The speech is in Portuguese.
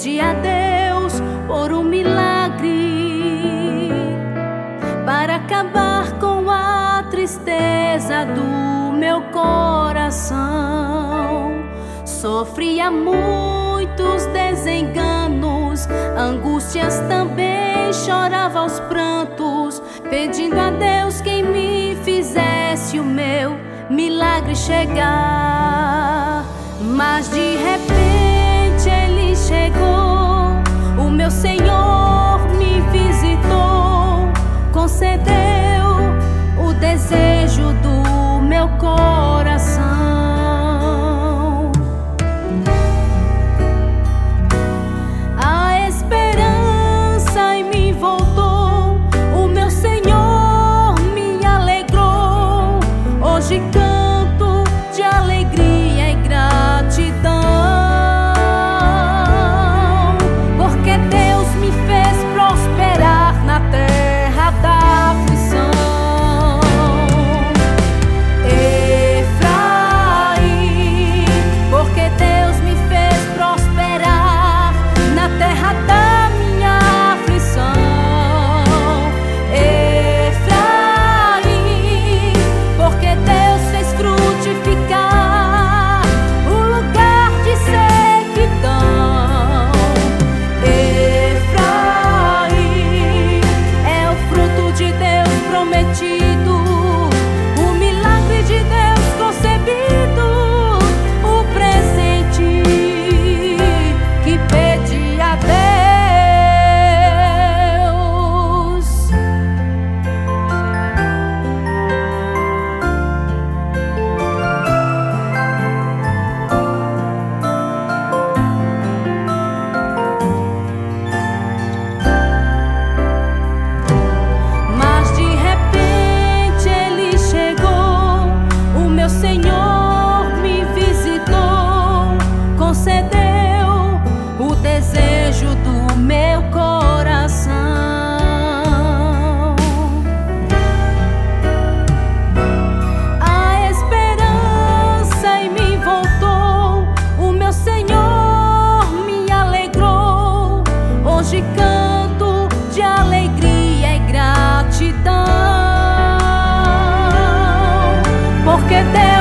Pedi a Deus por um milagre para acabar com a tristeza do meu coração. Sofria muitos desenganos, angústias também, chorava aos prantos, pedindo a Deus que me fizesse o meu milagre chegar. Mas de repente Ele chegou, o meu Senhor me visitou, concedeu o desejo do meu coração. A esperança em mim voltou, o meu Senhor me alegrou. Hoje canto de alegria e gratidão, porque Deus me fez prosperar na terra da aflição. Efraim, porque Deus me fez prosperar na terra da minha aflição. Efraim, porque Deus fez frutificar o lugar de sequidão. Efraim é o fruto de Deus prometido, o milagre de Deus concebido, o presente que pedi a Deus. Mas de repente Ele chegou, o meu Senhor me visitou, concedeu o desejo do meu coração. A esperança em mim voltou, o meu Senhor me alegrou. Hoje canto de alegria e gratidão, porque Deus